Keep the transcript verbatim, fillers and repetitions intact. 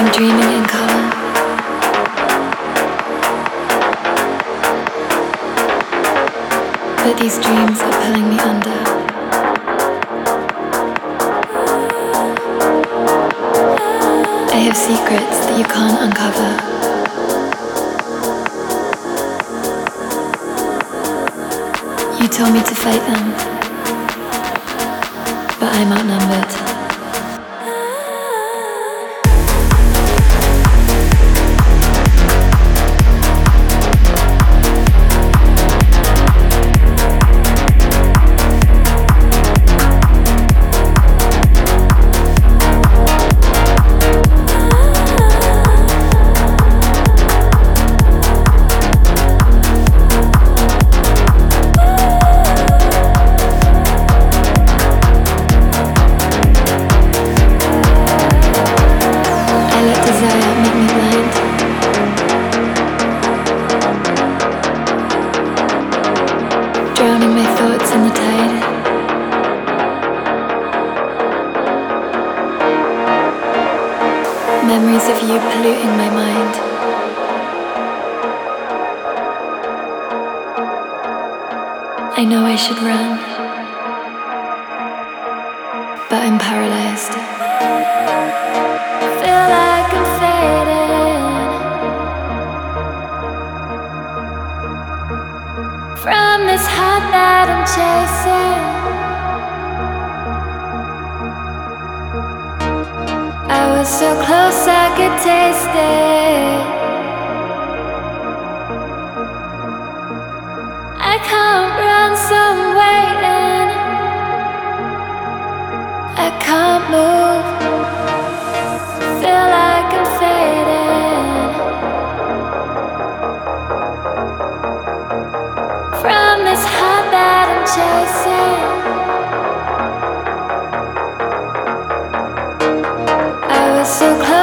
I'm dreaming in color. But these dreams are pulling me under. I have secrets that you can't uncover. You told me to fight them, but I'm outnumbered. Drowning my thoughts in the tide. Memories of you polluting my mind. I know I should run, but I'm paralyzed. Feel like I'm fading from this heart that I'm chasing. I was so close I could taste it. I can't run, so I'm waiting. I can't move. Feel like I'm fading from this heart that I'm chasing. I was so close